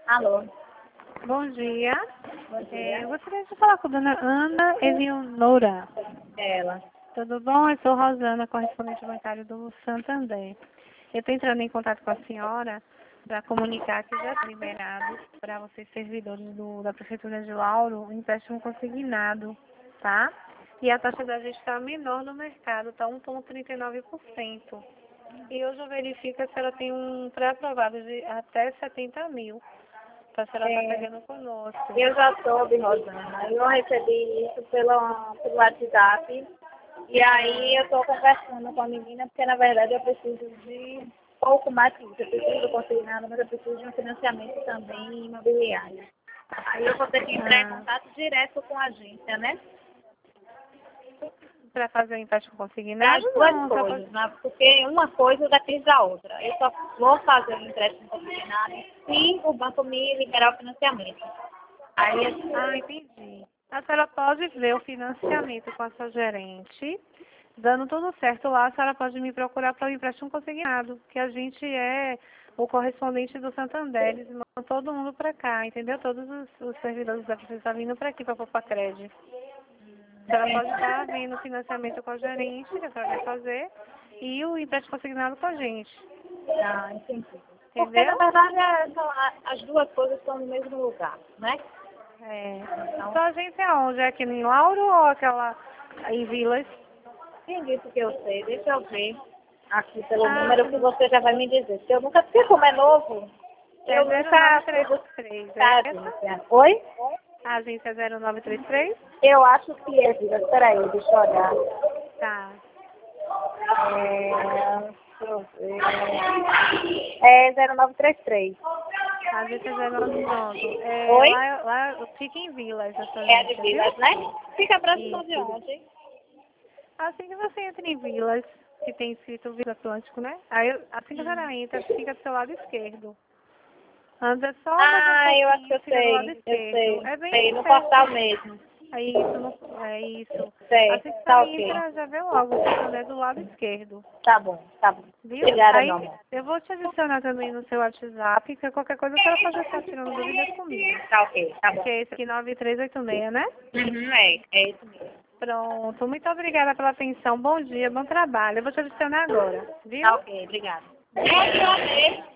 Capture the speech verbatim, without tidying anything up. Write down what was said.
Alô, Bom dia. bom É, dia. eu gostaria de falar com a dona Ana Eleonora. Ela. Tudo bom? Eu sou Rosana, correspondente bancário do Santander. Eu estou entrando em contato com a senhora para comunicar que já está liberado para vocês, servidores do, da Prefeitura de Lauro, um empréstimo consignado, tá? E a taxa da gente está menor no mercado, está um vírgula trinta e nove por cento. E hoje eu verifico se ela tem um pré-aprovado de até setenta mil. Para a senhora estar É, pegando conosco. eu já soube, Rosana. Eu recebi isso pelo, pelo WhatsApp. E aí eu estou conversando com a menina, porque na verdade eu preciso de pouco mais que isso. Eu preciso conseguir nada, mas eu preciso de um financiamento também imobiliário. Aí eu vou ter que entrar em Ah, contato direto com a agência, né? para fazer o empréstimo Para consignado, as duas não. Só pode... coisas, né? Porque uma coisa depende da outra. Eu só vou fazer o empréstimo consignado se o banco me liberar o financiamento. Aí Ah, entendi. A senhora pode ver o financiamento com a sua gerente. Dando tudo certo lá, a senhora pode me procurar para o empréstimo consignado, que a gente é o correspondente do Santander. Eles mandam todo mundo para cá, entendeu? Todos os, os servidores da Prefeitura estão vindo para aqui para pôr para crédito. A senhora pode estar vendo o financiamento com a gerente, que a senhora vai fazer, e o empréstimo consignado com a gente. Ah, entendi. Porque, na Entendeu? verdade, é, são a- as duas coisas estão no mesmo lugar, né? É. Então, Sua agência é onde? É aqui em Lauro ou aquela em Vilas? quem disse que eu sei? Deixa eu ver aqui pelo Ah, número que você já vai me dizer. Porque eu nunca, porque como é novo, é eu zero nove nunca fui três três, buscar é a essa? agência. Oi? A agência é zero nove três três? Eu acho que é, Vida. Espera aí, deixa eu olhar. Tá. É, deixa eu ver. É zero nove três três. A agência é zero nove, pronto. É, Oi? lá, lá fica em Vilas, essa É a de agência, viu? Vilas, né? Fica próximo de Isso. onde? Assim que você entra em Vilas, que tem escrito Vila Atlântico, né? Aí, assim que a senhora entra, fica do seu lado esquerdo. Anda só mais um Ah, eu acho que pouquinho, eu fica do lado sei, eu esquerdo. sei. É bem Sei, no portal pertinho. mesmo. É isso, não, é isso. Sei, Assim que tá você ok. entra, já vê logo o Santander do lado esquerdo. Tá bom, tá bom. Viu? Obrigada, meu Aí amor. eu vou te adicionar também no seu WhatsApp, que qualquer coisa você pode estar tirando dúvidas comigo. Tá ok, tá Que bom. é esse aqui nove três oito seis, né? Uhum, é, é isso mesmo. Pronto. Muito obrigada pela atenção. Bom dia, bom trabalho. Eu vou te adicionar agora. Tá Viu? ok, obrigada. Obrigada.